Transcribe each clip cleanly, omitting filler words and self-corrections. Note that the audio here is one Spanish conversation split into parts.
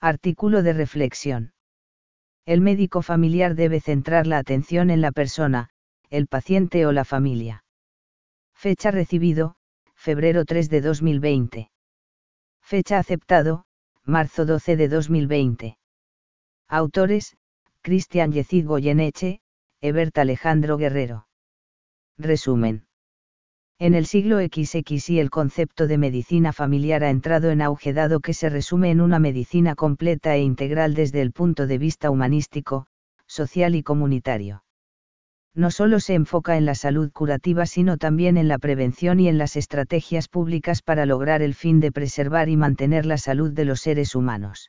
Artículo de reflexión. El médico familiar debe centrar la atención en la persona, el paciente o la familia. Fecha recibido, febrero 3 de 2020. Fecha aceptado, marzo 12 de 2020. Autores, Cristian Yezid Goyeneche, Ebert Alejandro Guerrero. Resumen. En el siglo XXI el concepto de medicina familiar ha entrado en auge dado que se resume en una medicina completa e integral desde el punto de vista humanístico, social y comunitario. No solo se enfoca en la salud curativa sino también en la prevención y en las estrategias públicas para lograr el fin de preservar y mantener la salud de los seres humanos.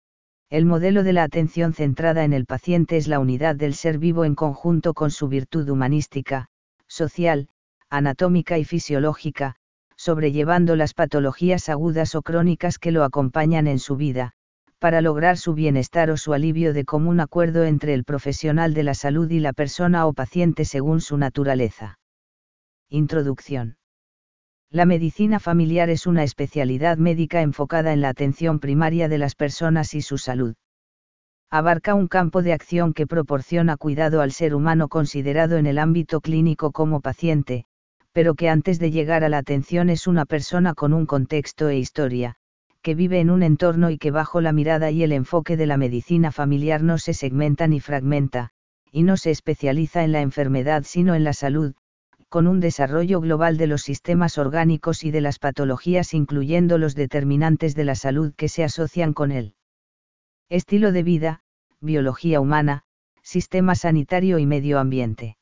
El modelo de la atención centrada en el paciente es la unidad del ser vivo en conjunto con su virtud humanística, social, anatómica y fisiológica, sobrellevando las patologías agudas o crónicas que lo acompañan en su vida, para lograr su bienestar o su alivio de común acuerdo entre el profesional de la salud y la persona o paciente según su naturaleza. Introducción. La medicina familiar es una especialidad médica enfocada en la atención primaria de las personas y su salud. Abarca un campo de acción que proporciona cuidado al ser humano considerado en el ámbito clínico como paciente, pero que antes de llegar a la atención es una persona con un contexto e historia, que vive en un entorno y que bajo la mirada y el enfoque de la medicina familiar no se segmenta ni fragmenta, y no se especializa en la enfermedad sino en la salud, con un desarrollo global de los sistemas orgánicos y de las patologías incluyendo los determinantes de la salud que se asocian con él. Estilo de vida, biología humana, sistema sanitario y medio ambiente.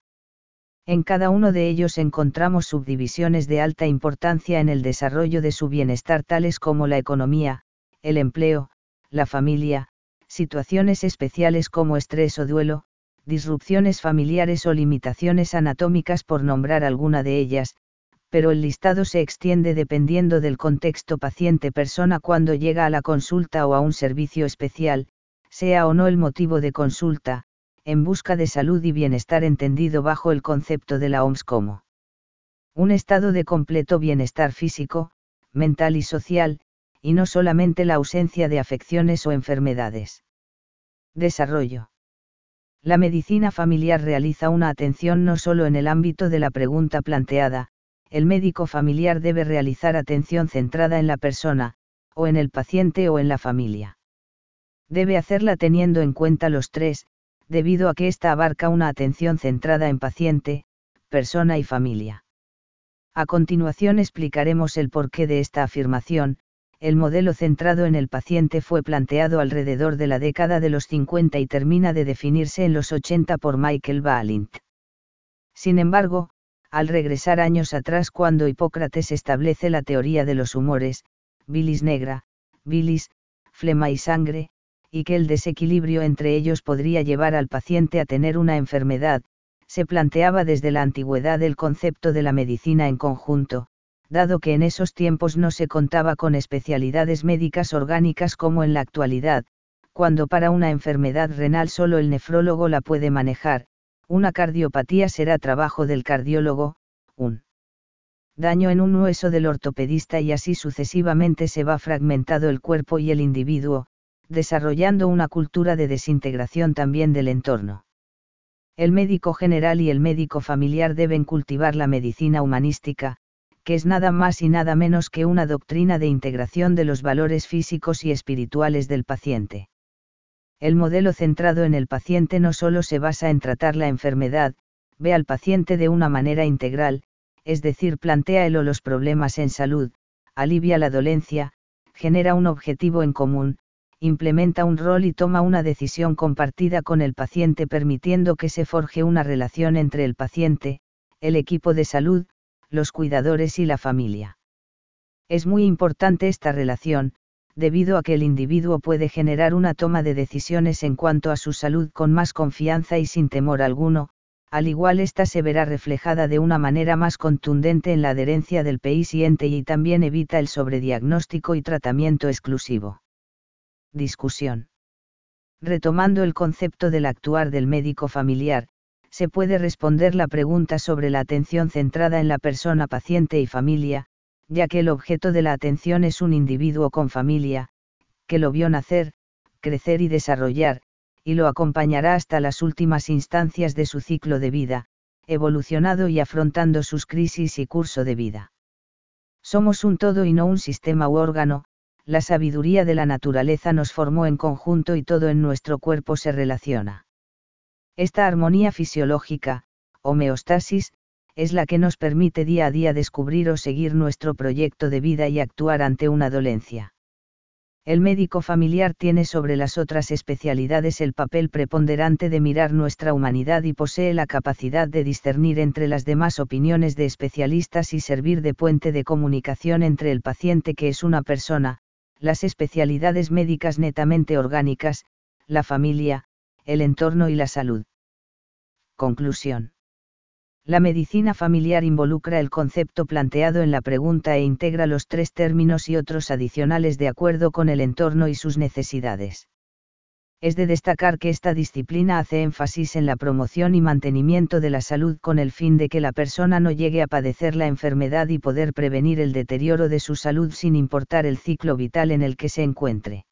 En cada uno de ellos encontramos subdivisiones de alta importancia en el desarrollo de su bienestar tales como la economía, el empleo, la familia, situaciones especiales como estrés o duelo, disrupciones familiares o limitaciones anatómicas por nombrar alguna de ellas, pero el listado se extiende dependiendo del contexto paciente-persona cuando llega a la consulta o a un servicio especial, sea o no el motivo de consulta, en busca de salud y bienestar entendido bajo el concepto de la OMS como un estado de completo bienestar físico, mental y social, y no solamente la ausencia de afecciones o enfermedades. Desarrollo. La medicina familiar realiza una atención no solo en el ámbito de la pregunta planteada, el médico familiar debe realizar atención centrada en la persona, o en el paciente o en la familia. Debe hacerla teniendo en cuenta los tres, debido a que ésta abarca una atención centrada en paciente, persona y familia. A continuación explicaremos el porqué de esta afirmación. El modelo centrado en el paciente fue planteado alrededor de la década de los 50 y termina de definirse en los 80 por Michael Balint. Sin embargo, al regresar años atrás cuando Hipócrates establece la teoría de los humores, bilis negra, bilis, flema y sangre, y que el desequilibrio entre ellos podría llevar al paciente a tener una enfermedad, se planteaba desde la antigüedad el concepto de la medicina en conjunto, dado que en esos tiempos no se contaba con especialidades médicas orgánicas como en la actualidad, cuando para una enfermedad renal solo el nefrólogo la puede manejar, una cardiopatía será trabajo del cardiólogo, un daño en un hueso del ortopedista y así sucesivamente se va fragmentado el cuerpo y el individuo, desarrollando una cultura de desintegración también del entorno. El médico general y el médico familiar deben cultivar la medicina humanística, que es nada más y nada menos que una doctrina de integración de los valores físicos y espirituales del paciente. El modelo centrado en el paciente no solo se basa en tratar la enfermedad, ve al paciente de una manera integral, es decir, plantea él o los problemas en salud, alivia la dolencia, genera un objetivo en común, implementa un rol y toma una decisión compartida con el paciente permitiendo que se forje una relación entre el paciente, el equipo de salud, los cuidadores y la familia. Es muy importante esta relación, debido a que el individuo puede generar una toma de decisiones en cuanto a su salud con más confianza y sin temor alguno, al igual esta se verá reflejada de una manera más contundente en la adherencia del paciente y también evita el sobrediagnóstico y tratamiento exclusivo. Discusión. Retomando el concepto del actuar del médico familiar, se puede responder la pregunta sobre la atención centrada en la persona paciente y familia, ya que el objeto de la atención es un individuo con familia, que lo vio nacer, crecer y desarrollar, y lo acompañará hasta las últimas instancias de su ciclo de vida, evolucionado y afrontando sus crisis y curso de vida. Somos un todo y no un sistema u órgano, la sabiduría de la naturaleza nos formó en conjunto y todo en nuestro cuerpo se relaciona. Esta armonía fisiológica, homeostasis, es la que nos permite día a día descubrir o seguir nuestro proyecto de vida y actuar ante una dolencia. El médico familiar tiene sobre las otras especialidades el papel preponderante de mirar nuestra humanidad y posee la capacidad de discernir entre las demás opiniones de especialistas y servir de puente de comunicación entre el paciente que es una persona, las especialidades médicas netamente orgánicas, la familia, el entorno y la salud. Conclusión. La medicina familiar involucra el concepto planteado en la pregunta e integra los 3 términos y otros adicionales de acuerdo con el entorno y sus necesidades. Es de destacar que esta disciplina hace énfasis en la promoción y mantenimiento de la salud con el fin de que la persona no llegue a padecer la enfermedad y poder prevenir el deterioro de su salud sin importar el ciclo vital en el que se encuentre.